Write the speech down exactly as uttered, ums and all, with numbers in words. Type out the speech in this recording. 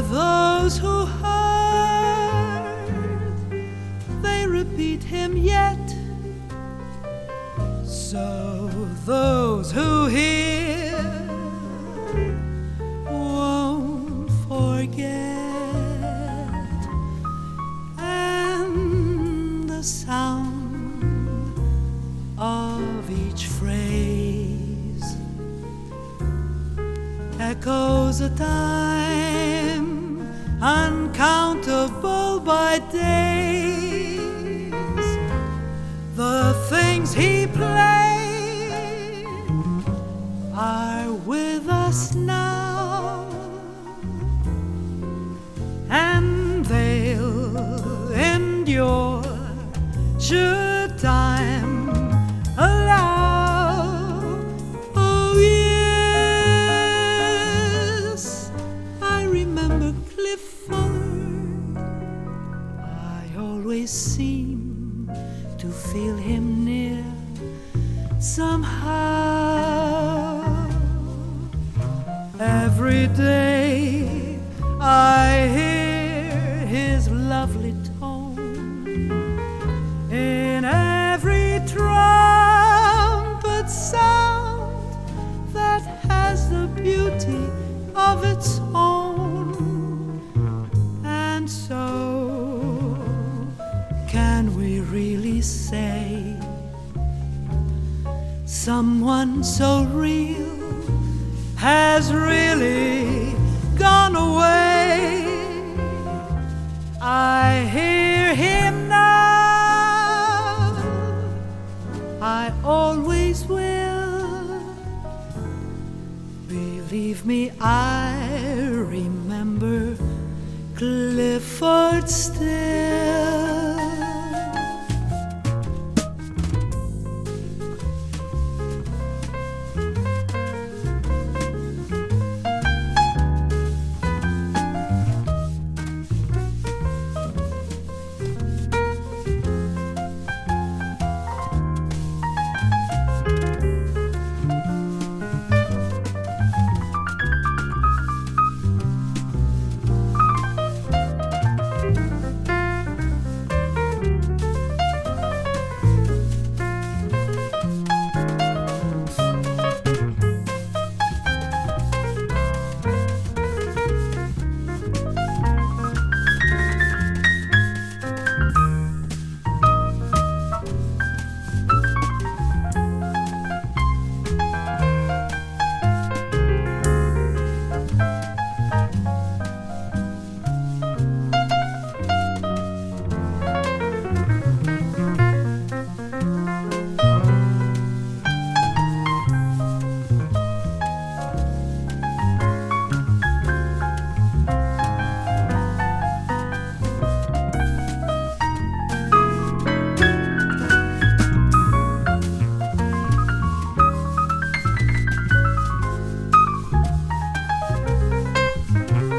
For those who heard, they repeat him yet. So those who hear won't forget. And the sound of each phrase echoes a time uncountable by days. The things he played are with us now, and they'll endure should time allow. Oh yes, I remember Clifford. I always seem to feel him near somehow. Every day I hear his lovely tone in every trumpet sound that has the beauty of its own. And so, can we really say someone so real has really gone away? I hear him now, I always will. Believe me, I remember Clifford still.